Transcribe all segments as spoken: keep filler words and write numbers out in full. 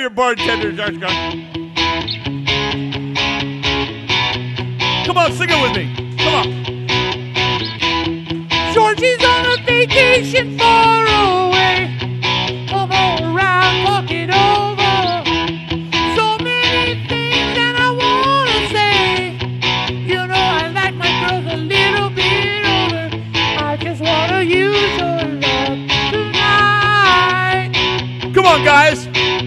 your bartender, Josh Gunn. Come on, sing it with me. Come on. Georgie's on a vacation far away. Come on around, talk it over. So many things that I wanna say. You know I like my girls a little bit older. I just wanna use your love tonight. Come on, guys.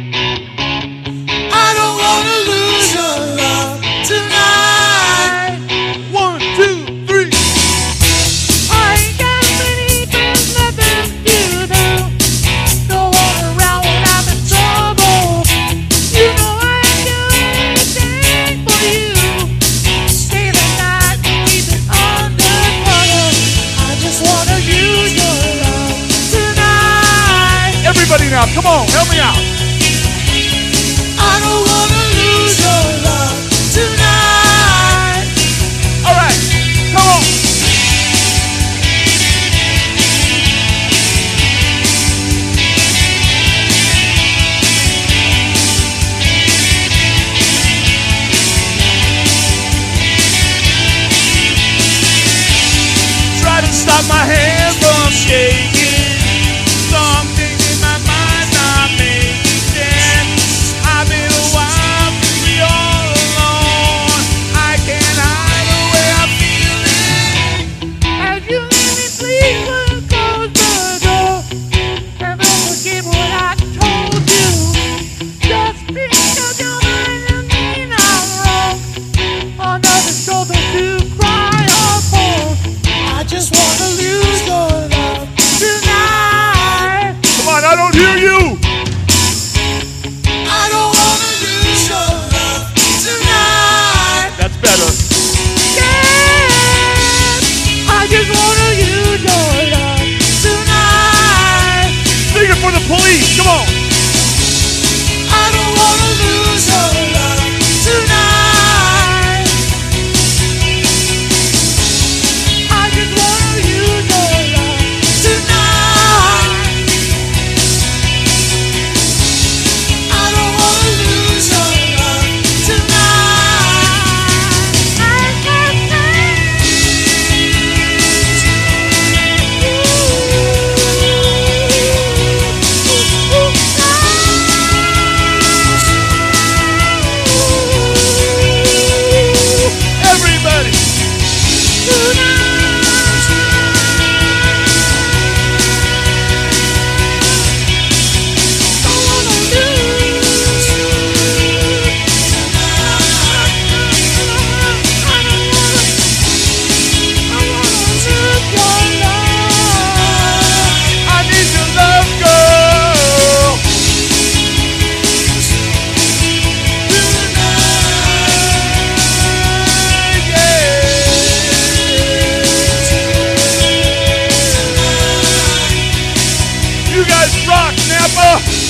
I don't wanna lose your love tonight. One, two, three. I ain't got many friends, nothing to do. Don't walk around when I'm in trouble. You know I'd do anything for you. Stay the night, keep it undercover. I just wanna use your love tonight. Everybody now, come on, help me out. I don't wanna lose your love tonight. All right, come on. Try to stop my hand from shaking. Something in my mind not making sense. I've been a while to be all alone. I can't hide the way I'm feeling. As you let me please will close the door. Never forget what I told you. Just because you're mine doesn't mean I'm wrong. Another shoulder to cry on for. I just wanna lose your love tonight. Come on, I don't hear you. I don't wanna lose your love tonight. That's better. Yeah, I just wanna use your love tonight. Sing it for the police. Come on. I don't wanna lose your love tonight. I just wanna use your love tonight. I don't wanna lose your love tonight. I can't Everybody. I need your love, girl. You guys rock, Napa.